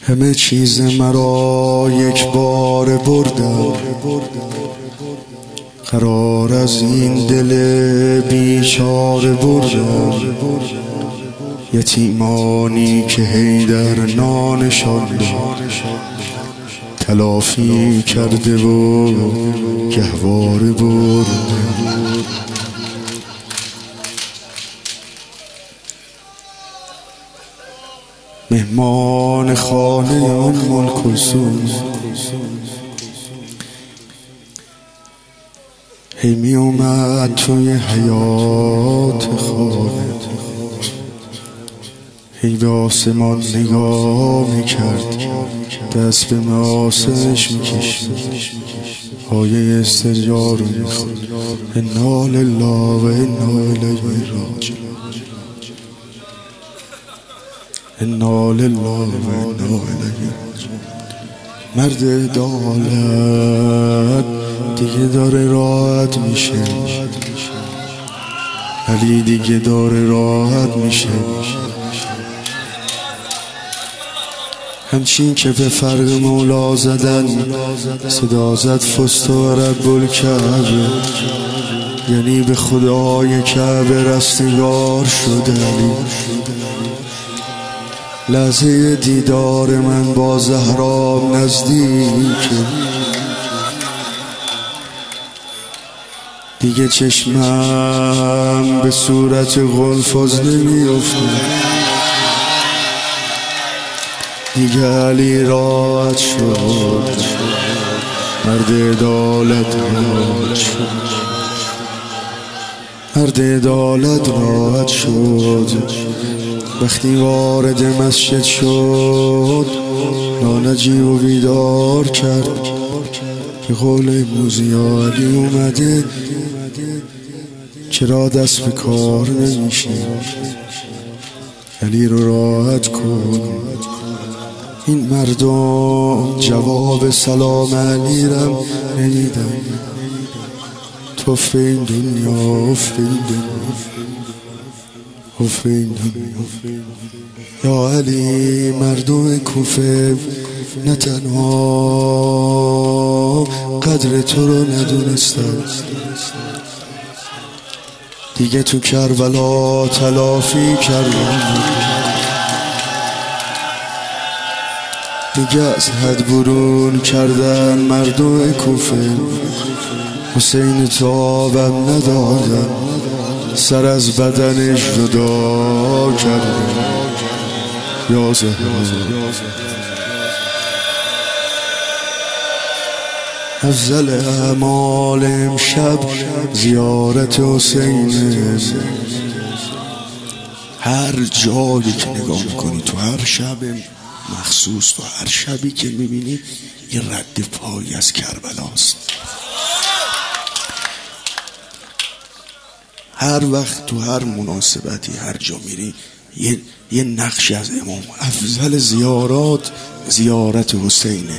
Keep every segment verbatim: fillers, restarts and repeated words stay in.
همه چیز مرا یک بار بردم، قرار از این دل بیچاره بردم. یتیمانی که هی در نانشان تلافی کرده و گهواره بردم. مهمان خانه ام کلثوم هی می اومد توی حیات خانه، هی به آسمان نگاه میکرد، دست به معاصرش میکشد، پایه استرجاع رو میخورد. انا لله و انا الیه راجعون، انا لله و انا الیه راجعون. مرد عدالت دیگه داره راحت میشه، علی دیگه داره راحت میشه. همچین که به فرق مولا زدن صدا زد فست و رب الکعبه، یعنی به خدای کعبه رستگار شد علی. لحظه دیدار من با زهرا نزدیکه، دیگه چشمم به صورت قلفاز نمیافته، دیگه علی راحت شد، مرد عدالت راحت شد، مرد عدالت راحت شد. وقتی وارد مسجد شد نانجی و بیدار کرد، به قول موزیا علی اومده، چرا دست به کار نمیشه؟ علی رو راحت کن. این مردم جواب سلام علی رم نمیدن. توف این دنیا، اف این دنیا، اف این دنیا. یا علی مردم کوفه نه تنها قدر تو رو ندونستن، دیگه تو کربلا تلافی کردن، دیگه از حد برون کردن مردم کوفه. حسین تابم ندادن، سر از بدنش جدا کردن. یا زهرا افضل اعمال امشب زیارت حسینه. هر جایی که نگاه میکنی، تو هر شب مخصوص، تو هر شبی که میبینی یه رد پایی از کربلاست. هر وقت تو هر مناسبتی هر جا میری یه, یه نقشی از امام. افضل زیارات زیارت حسینه.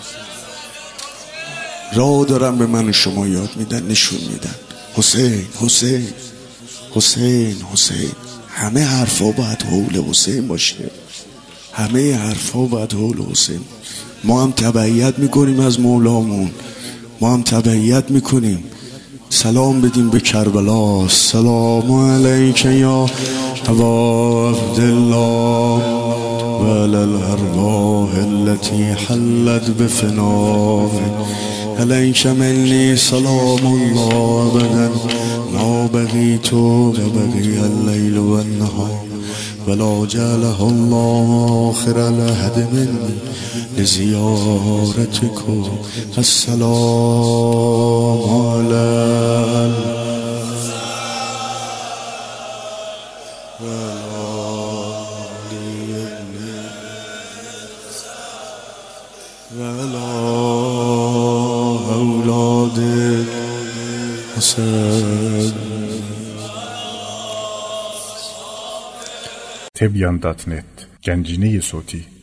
راه دارن به من و شما یاد میدن، نشون میدن حسین حسین حسین حسین. همه حرفا باید حول حسین باشه، همه حرفا باید حول حسین. ما هم تبعیت میکنیم از مولامون، ما هم تبعیت میکنیم. سلام بدیم به کربلا. سلام علیک یا ابا عبدالله و علی الارواح التي حلت بفناه. علیک منی سلام الله ابدا ما بقیت و بقی اللیل و النهار ولا جعله الله آخر العهد منی لزیارتکم. السلام علی و اولاد حسین. تبیان دات نت گنجینه صوتی.